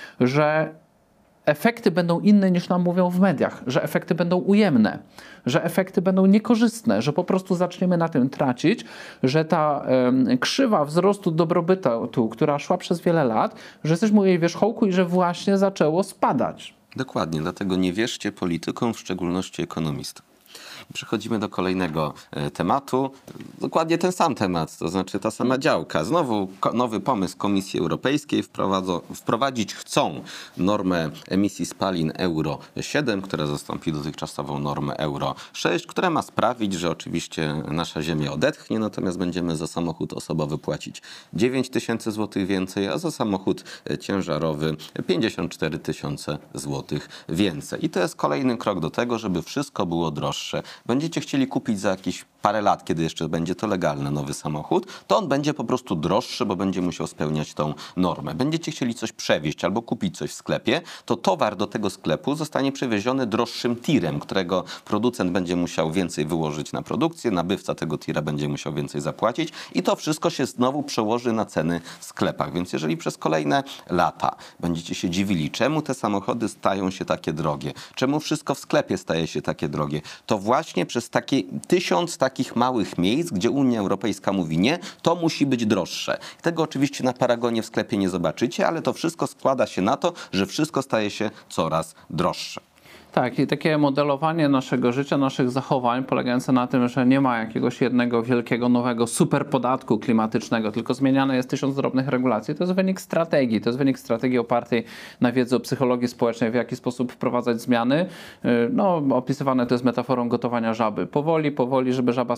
B: że efekty będą inne niż nam mówią w mediach, że efekty będą ujemne, że efekty będą niekorzystne, że po prostu zaczniemy na tym tracić, że ta um, krzywa wzrostu dobrobytu, która szła przez wiele lat, że jesteśmy u jej wierzchołku i że właśnie zaczęło spadać.
A: Dokładnie, dlatego nie wierzcie politykom, w szczególności ekonomistom. Przechodzimy do kolejnego e, tematu. Dokładnie ten sam temat, to znaczy ta sama działka. Znowu ko- nowy pomysł Komisji Europejskiej. Wprowadzo- wprowadzić chcą normę emisji spalin Euro siedem, która zastąpi dotychczasową normę Euro sześć, która ma sprawić, że oczywiście nasza Ziemia odetchnie, natomiast będziemy za samochód osobowy płacić dziewięć tysięcy złotych więcej, a za samochód ciężarowy pięćdziesiąt cztery tysiące złotych więcej. I to jest kolejny krok do tego, żeby wszystko było droższe. Będziecie chcieli kupić za jakieś parę lat, kiedy jeszcze będzie to legalne, nowy samochód, to on będzie po prostu droższy, bo będzie musiał spełniać tą normę. Będziecie chcieli coś przewieźć albo kupić coś w sklepie, to towar do tego sklepu zostanie przewieziony droższym tirem, którego producent będzie musiał więcej wyłożyć na produkcję, nabywca tego tira będzie musiał więcej zapłacić i to wszystko się znowu przełoży na ceny w sklepach. Więc jeżeli przez kolejne lata będziecie się dziwili, czemu te samochody stają się takie drogie, czemu wszystko w sklepie staje się takie drogie, to właśnie przez takie tysiąc takich małych miejsc, gdzie Unia Europejska mówi nie, to musi być droższe. Tego oczywiście na paragonie w sklepie nie zobaczycie, ale to wszystko składa się na to, że wszystko staje się coraz droższe.
B: Tak, i takie modelowanie naszego życia, naszych zachowań polegające na tym, że nie ma jakiegoś jednego wielkiego, nowego super podatku klimatycznego, tylko zmieniane jest tysiąc drobnych regulacji, to jest wynik strategii. To jest wynik strategii opartej na wiedzy o psychologii społecznej, w jaki sposób wprowadzać zmiany. No, opisywane to jest metaforą gotowania żaby. Powoli, powoli, żeby żaba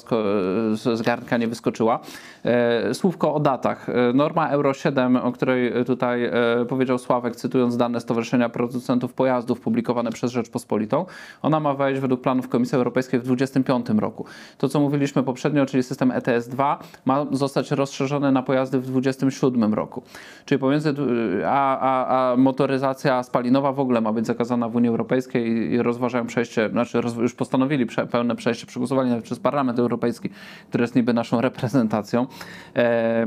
B: z garnka nie wyskoczyła. Słówko o datach. Norma Euro siedem, o której tutaj powiedział Sławek, cytując dane Stowarzyszenia Producentów Pojazdów publikowane przez Rzeczpospolitą, ona ma wejść według planów Komisji Europejskiej w dwudziestym piątym roku. To, co mówiliśmy poprzednio, czyli system E T S dwa, ma zostać rozszerzony na pojazdy w dwudziestym siódmym roku. Czyli pomiędzy, a, a, a motoryzacja spalinowa w ogóle ma być zakazana w Unii Europejskiej i, i rozważają przejście, znaczy roz, już postanowili prze, pełne przejście, przegłosowali nawet przez Parlament Europejski, który jest niby naszą reprezentacją, e,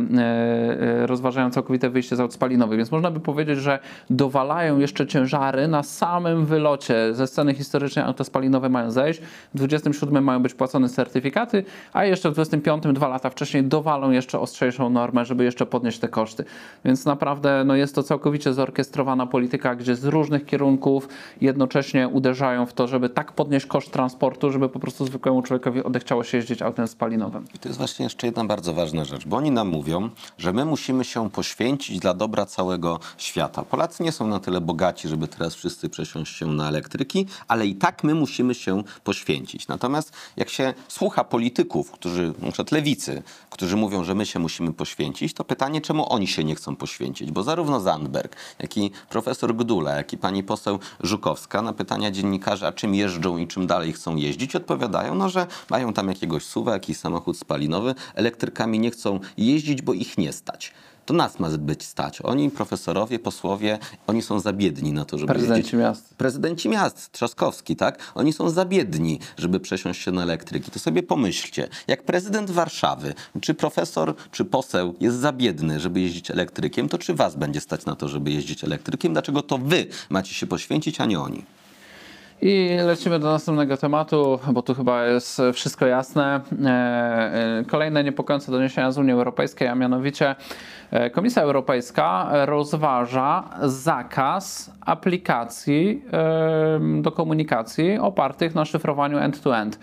B: e, rozważają całkowite wyjście z aut spalinowych. Więc można by powiedzieć, że dowalają jeszcze ciężary na samym wylocie ze sceny historycznej. Auta spalinowe mają zejść, w dwudziestym siódmym mają być płacone certyfikaty, a jeszcze w dwudziestym piątym, dwa lata wcześniej, dowalą jeszcze ostrzejszą normę, żeby jeszcze podnieść te koszty. Więc naprawdę no, jest to całkowicie zorkestrowana polityka, gdzie z różnych kierunków jednocześnie uderzają w to, żeby tak podnieść koszt transportu, żeby po prostu zwykłemu człowiekowi odechciało się jeździć autem spalinowym.
A: I to jest właśnie jeszcze jedna bardzo ważna rzecz, bo oni nam mówią, że my musimy się poświęcić dla dobra całego świata. Polacy nie są na tyle bogaci, żeby teraz wszyscy przesiąść się na elektryki, elektryki, ale i tak my musimy się poświęcić. Natomiast jak się słucha polityków, którzy, na przykład lewicy, którzy mówią, że my się musimy poświęcić, to pytanie, czemu oni się nie chcą poświęcić? Bo zarówno Zandberg, jak i profesor Gdula, jak i pani poseł Żukowska na pytania dziennikarzy, a czym jeżdżą i czym dalej chcą jeździć, odpowiadają, no, że mają tam jakiegoś suwa, jakiś samochód spalinowy, elektrykami nie chcą jeździć, bo ich nie stać. To nas ma być stać. Oni, profesorowie, posłowie, oni są za biedni na to, żeby
B: Prezydenci
A: jeździć.
B: miast.
A: Prezydenci miast, Trzaskowski, tak? Oni są za biedni, żeby przesiąść się na elektryki. To sobie pomyślcie, jak prezydent Warszawy, czy profesor, czy poseł jest za biedny, żeby jeździć elektrykiem, to czy was będzie stać na to, żeby jeździć elektrykiem? Dlaczego to wy macie się poświęcić, a nie oni?
B: I lecimy do następnego tematu, bo tu chyba jest wszystko jasne. Kolejne niepokojące doniesienia z Unii Europejskiej, a mianowicie Komisja Europejska rozważa zakaz aplikacji do komunikacji opartych na szyfrowaniu end-to-end.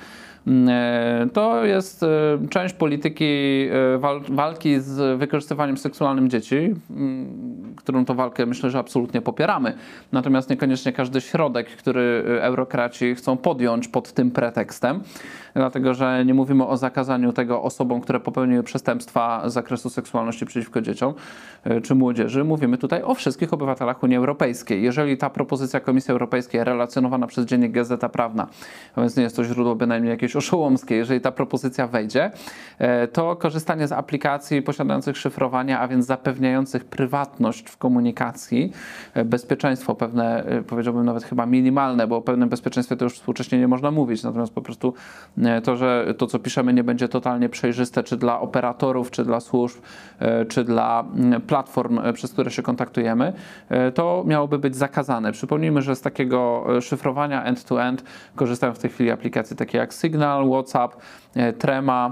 B: To jest część polityki walki z wykorzystywaniem seksualnym dzieci, którą to walkę myślę, że absolutnie popieramy. Natomiast niekoniecznie każdy środek, który eurokraci chcą podjąć pod tym pretekstem, dlatego że nie mówimy o zakazaniu tego osobom, które popełniły przestępstwa z zakresu seksualności przeciwko dzieciom czy młodzieży. Mówimy tutaj o wszystkich obywatelach Unii Europejskiej. Jeżeli ta propozycja Komisji Europejskiej relacjonowana przez dziennik Gazeta Prawna, a więc nie jest to źródło bynajmniej jakieś oszołomskie, jeżeli ta propozycja wejdzie, to korzystanie z aplikacji posiadających szyfrowania, a więc zapewniających prywatność w komunikacji, bezpieczeństwo pewne, powiedziałbym nawet chyba minimalne, bo o pewnym bezpieczeństwie to już współcześnie nie można mówić, natomiast po prostu to, że to, co piszemy, nie będzie totalnie przejrzyste, czy dla operatorów, czy dla służb, czy dla platform, przez które się kontaktujemy, to miałoby być zakazane. Przypomnijmy, że z takiego szyfrowania end-to-end korzystają w tej chwili aplikacje takie jak Signal, WhatsApp, Trema,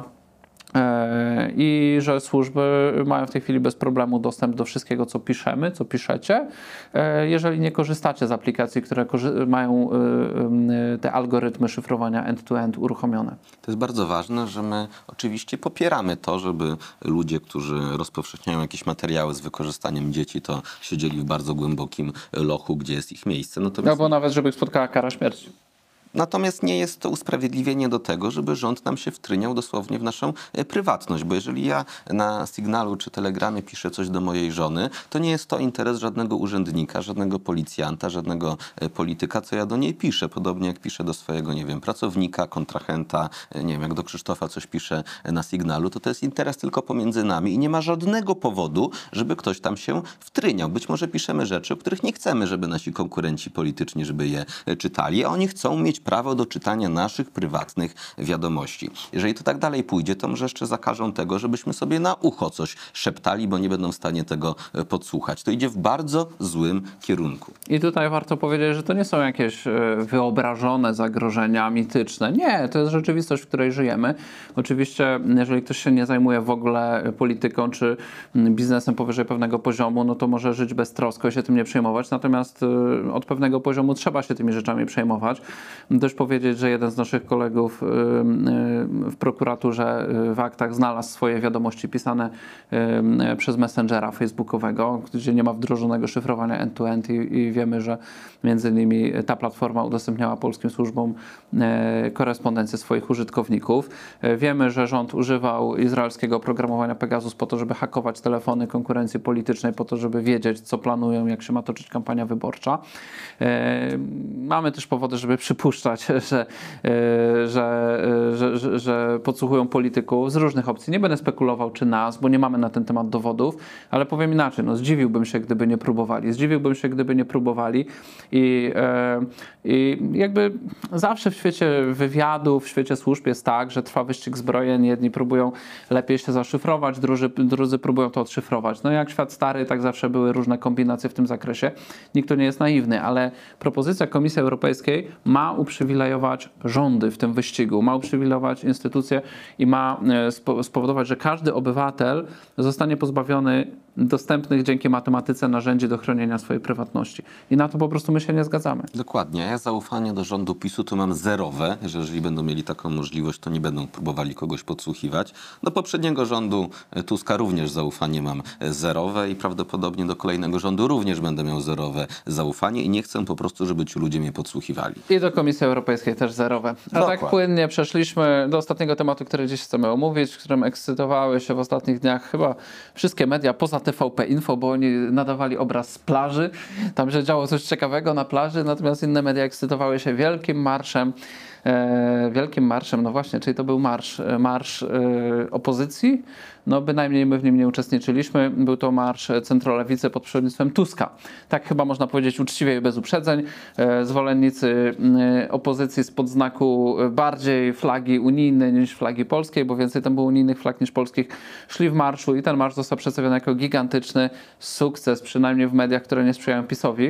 B: i że służby mają w tej chwili bez problemu dostęp do wszystkiego, co piszemy, co piszecie, jeżeli nie korzystacie z aplikacji, które mają te algorytmy szyfrowania end-to-end uruchomione.
A: To jest bardzo ważne, że my oczywiście popieramy to, żeby ludzie, którzy rozpowszechniają jakieś materiały z wykorzystaniem dzieci, to siedzieli w bardzo głębokim lochu, gdzie jest ich miejsce. Natomiast...
B: Albo nawet, żeby ich spotkała kara śmierci.
A: Natomiast nie jest to usprawiedliwienie do tego, żeby rząd nam się wtryniał dosłownie w naszą prywatność, bo jeżeli ja na Signalu czy Telegramie piszę coś do mojej żony, to nie jest to interes żadnego urzędnika, żadnego policjanta, żadnego polityka, co ja do niej piszę. Podobnie jak piszę do swojego, nie wiem, pracownika, kontrahenta, nie wiem, jak do Krzysztofa coś piszę na Signalu, to to jest interes tylko pomiędzy nami i nie ma żadnego powodu, żeby ktoś tam się wtryniał. Być może piszemy rzeczy, o których nie chcemy, żeby nasi konkurenci polityczni, żeby je czytali, a oni chcą mieć prawo do czytania naszych prywatnych wiadomości. Jeżeli to tak dalej pójdzie, to może jeszcze zakażą tego, żebyśmy sobie na ucho coś szeptali, bo nie będą w stanie tego podsłuchać. To idzie w bardzo złym kierunku.
B: I tutaj warto powiedzieć, że to nie są jakieś wyobrażone zagrożenia mityczne. Nie, to jest rzeczywistość, w której żyjemy. Oczywiście, jeżeli ktoś się nie zajmuje w ogóle polityką czy biznesem powyżej pewnego poziomu, no to może żyć beztrosko i się tym nie przejmować. Natomiast od pewnego poziomu trzeba się tymi rzeczami przejmować. Też powiedzieć, że jeden z naszych kolegów w prokuraturze w aktach znalazł swoje wiadomości pisane przez Messengera facebookowego, gdzie nie ma wdrożonego szyfrowania end-to-end i, i wiemy, że między innymi ta platforma udostępniała polskim służbom korespondencję swoich użytkowników. Wiemy, że rząd używał izraelskiego oprogramowania Pegasus po to, żeby hakować telefony konkurencji politycznej, po to, żeby wiedzieć, co planują, jak się ma toczyć kampania wyborcza. Mamy też powody, żeby przypuszczać, że, że, że, że, że podsłuchują polityków z różnych opcji. Nie będę spekulował, czy nas, bo nie mamy na ten temat dowodów, ale powiem inaczej, no zdziwiłbym się, gdyby nie próbowali. Zdziwiłbym się, gdyby nie próbowali i, i jakby zawsze w świecie wywiadów, w świecie służb jest tak, że trwa wyścig zbrojeń, jedni próbują lepiej się zaszyfrować, drudzy, drudzy próbują to odszyfrować. No jak świat stary, tak zawsze były różne kombinacje w tym zakresie. Nikt tu nie jest naiwny, ale propozycja Komisji Europejskiej ma uprzywilejować rządy w tym wyścigu, ma uprzywilejować instytucje i ma spowodować, że każdy obywatel zostanie pozbawiony dostępnych dzięki matematyce narzędzi do chronienia swojej prywatności. I na to po prostu my się nie zgadzamy.
A: Dokładnie. Ja zaufanie do rządu PiSu tu mam zerowe, że jeżeli będą mieli taką możliwość, to nie będą próbowali kogoś podsłuchiwać. Do poprzedniego rządu Tuska również zaufanie mam zerowe i prawdopodobnie do kolejnego rządu również będę miał zerowe zaufanie i nie chcę po prostu, żeby ci ludzie mnie podsłuchiwali.
B: I do Komisji Europejskiej też zerowe. A
A: Dokładnie.
B: tak płynnie przeszliśmy do ostatniego tematu, który dziś chcemy omówić, w którym ekscytowały się w ostatnich dniach chyba wszystkie media poza T V P Info, bo oni nadawali obraz z plaży. Tam się działo coś ciekawego na plaży, natomiast inne media ekscytowały się wielkim marszem. E, wielkim marszem, no właśnie, czyli to był marsz, marsz e, opozycji, no bynajmniej my w nim nie uczestniczyliśmy, był to marsz centrolewicy pod przewodnictwem Tuska. Tak chyba można powiedzieć uczciwie i bez uprzedzeń. E, zwolennicy e, opozycji spod znaku bardziej flagi unijnej niż flagi polskiej, bo więcej tam było unijnych flag niż polskich, szli w marszu i ten marsz został przedstawiony jako gigantyczny sukces, przynajmniej w mediach, które nie sprzyjają PiSowi.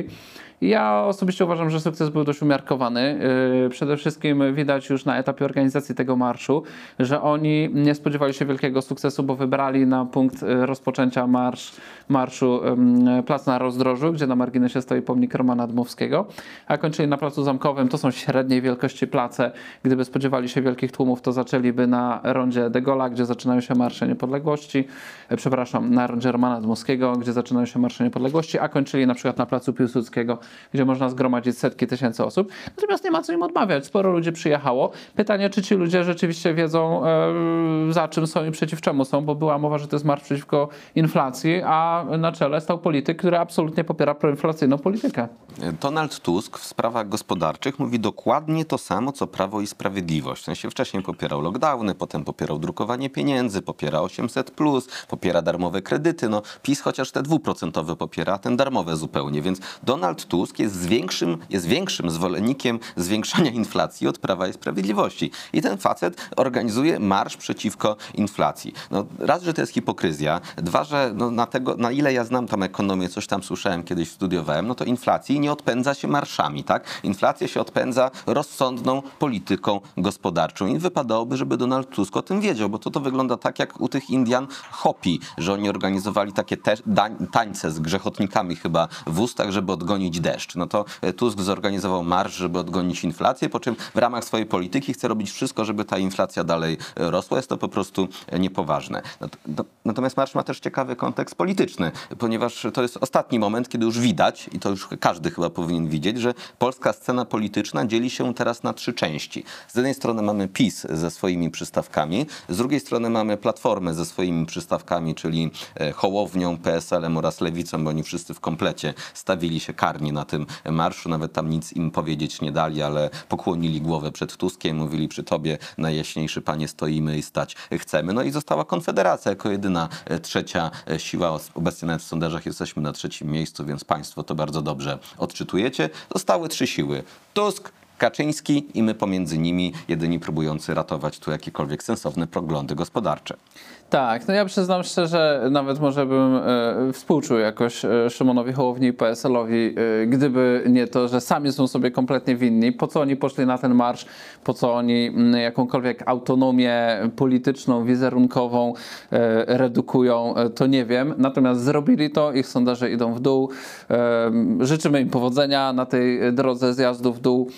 B: Ja osobiście uważam, że sukces był dość umiarkowany. Yy, przede wszystkim widać już na etapie organizacji tego marszu, że oni nie spodziewali się wielkiego sukcesu, bo wybrali na punkt rozpoczęcia marsz, marszu yy, plac na Rozdrożu, gdzie na marginesie stoi pomnik Romana Dmowskiego, a kończyli na placu Zamkowym. To są średniej wielkości place. Gdyby spodziewali się wielkich tłumów, to zaczęliby na rondzie de Gaulle'a, gdzie zaczynają się marsze niepodległości. Yy, przepraszam, na rondzie Romana Dmowskiego, gdzie zaczynają się marsze niepodległości, a kończyli na przykład na placu Piłsudskiego, gdzie można zgromadzić setki tysięcy osób. Natomiast nie ma co im odmawiać. Sporo ludzi przyjechało. Pytanie, czy ci ludzie rzeczywiście wiedzą, e, za czym są i przeciw czemu są, bo była mowa, że to jest marsz przeciwko inflacji, a na czele stał polityk, który absolutnie popiera proinflacyjną politykę.
A: Donald Tusk w sprawach gospodarczych mówi dokładnie to samo, co Prawo i Sprawiedliwość. W sensie wcześniej popierał lockdowny, potem popierał drukowanie pieniędzy, popiera osiemset plus, popiera darmowe kredyty. No PiS chociaż te dwuprocentowe popiera, a ten darmowe zupełnie. Więc Donald Tusk jest, z większym, jest większym zwolennikiem zwiększania inflacji od Prawa i Sprawiedliwości. I ten facet organizuje marsz przeciwko inflacji. No, raz, że to jest hipokryzja. Dwa, że no, na, tego, na ile ja znam tam ekonomię, coś tam słyszałem, kiedyś studiowałem, no to inflacji nie odpędza się marszami, tak? Inflacja się odpędza rozsądną polityką gospodarczą. I wypadałoby, żeby Donald Tusk o tym wiedział, bo to, to wygląda tak jak u tych Indian Hopi, że oni organizowali takie te, dań, tańce z grzechotnikami chyba w ustach, żeby odgonić deszcz. No to Tusk zorganizował marsz, żeby odgonić inflację, po czym w ramach swojej polityki chce robić wszystko, żeby ta inflacja dalej rosła. Jest to po prostu niepoważne. Natomiast marsz ma też ciekawy kontekst polityczny, ponieważ to jest ostatni moment, kiedy już widać, i to już każdy chyba powinien widzieć, że polska scena polityczna dzieli się teraz na trzy części. Z jednej strony mamy PiS ze swoimi przystawkami, z drugiej strony mamy Platformę ze swoimi przystawkami, czyli Hołownią, P S L-em oraz Lewicą, bo oni wszyscy w komplecie stawili się karni na tym marszu, nawet tam nic im powiedzieć nie dali, ale pokłonili głowę przed Tuskiem, mówili przy tobie najjaśniejszy panie stoimy i stać chcemy. No i została Konfederacja jako jedyna trzecia siła. Obecnie nawet w sondażach jesteśmy na trzecim miejscu, więc państwo to bardzo dobrze odczytujecie. Zostały trzy siły. Tusk, Kaczyński i my pomiędzy nimi, jedyni próbujący ratować tu jakiekolwiek sensowne poglądy gospodarcze.
B: Tak, no ja przyznam szczerze, nawet może bym e, współczuł jakoś e, Szymonowi Hołowni i P S L-owi, e, gdyby nie to, że sami są sobie kompletnie winni. Po co oni poszli na ten marsz, po co oni m, jakąkolwiek autonomię polityczną, wizerunkową e, redukują, e, to nie wiem. Natomiast zrobili to, ich sondaże idą w dół. E, życzymy im powodzenia na tej drodze zjazdu w dół.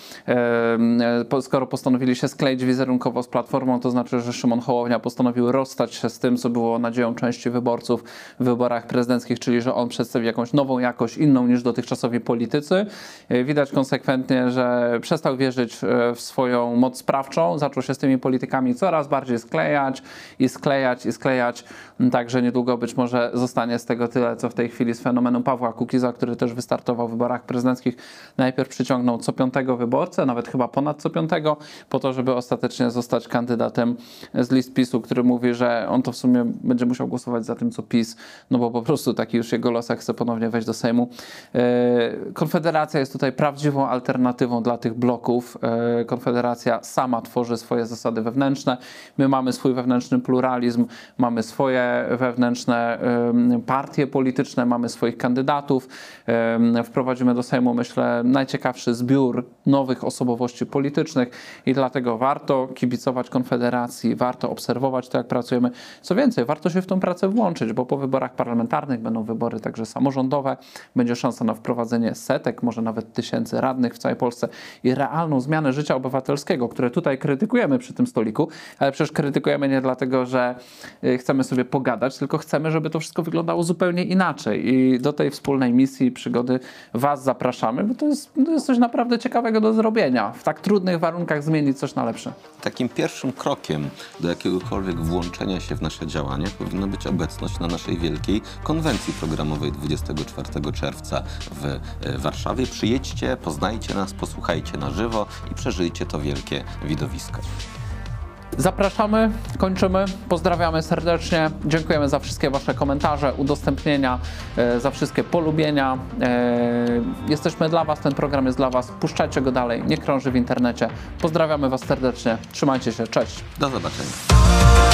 B: E, skoro postanowili się skleić wizerunkowo z Platformą, to znaczy, że Szymon Hołownia postanowił rozstać się z tym, co było nadzieją części wyborców w wyborach prezydenckich, czyli że on przedstawi jakąś nową jakość, inną niż dotychczasowi politycy. Widać konsekwentnie, że przestał wierzyć w swoją moc sprawczą, zaczął się z tymi politykami coraz bardziej sklejać i sklejać i sklejać, także niedługo być może zostanie z tego tyle, co w tej chwili z fenomenu Pawła Kukiza, który też wystartował w wyborach prezydenckich. Najpierw przyciągnął co piątego wyborcę, nawet chyba ponad co piątego, po to, żeby ostatecznie zostać kandydatem z list PiSu, który mówi, że on to w sumie będzie musiał głosować za tym, co PiS, no bo po prostu taki już jego los, jak chce ponownie wejść do Sejmu. Konfederacja jest tutaj prawdziwą alternatywą dla tych bloków. Konfederacja sama tworzy swoje zasady wewnętrzne. My mamy swój wewnętrzny pluralizm, mamy swoje wewnętrzne partie polityczne, mamy swoich kandydatów. Wprowadzimy do Sejmu, myślę, najciekawszy zbiór nowych osobowości politycznych i dlatego warto kibicować Konfederacji, warto obserwować to, jak pracujemy. Co więcej, warto się w tę pracę włączyć, bo po wyborach parlamentarnych będą wybory także samorządowe, będzie szansa na wprowadzenie setek, może nawet tysięcy radnych w całej Polsce i realną zmianę życia obywatelskiego, które tutaj krytykujemy przy tym stoliku, ale przecież krytykujemy nie dlatego, że chcemy sobie pogadać, tylko chcemy, żeby to wszystko wyglądało zupełnie inaczej i do tej wspólnej misji, przygody Was zapraszamy, bo to jest, to jest coś naprawdę ciekawego do zrobienia. W tak trudnych warunkach zmienić coś na lepsze. Takim
A: pierwszym krokiem do jakiegokolwiek włączenia się w nasze działanie powinna być obecność na naszej wielkiej konwencji programowej dwudziestego czwartego czerwca w Warszawie. Przyjedźcie, poznajcie nas, posłuchajcie na żywo i przeżyjcie to wielkie widowisko.
B: Zapraszamy, kończymy, pozdrawiamy serdecznie, dziękujemy za wszystkie Wasze komentarze, udostępnienia, e, za wszystkie polubienia. E, jesteśmy dla Was, ten program jest dla Was, puszczajcie go dalej, nie krąży w internecie. Pozdrawiamy Was serdecznie, trzymajcie się, cześć.
A: Do zobaczenia.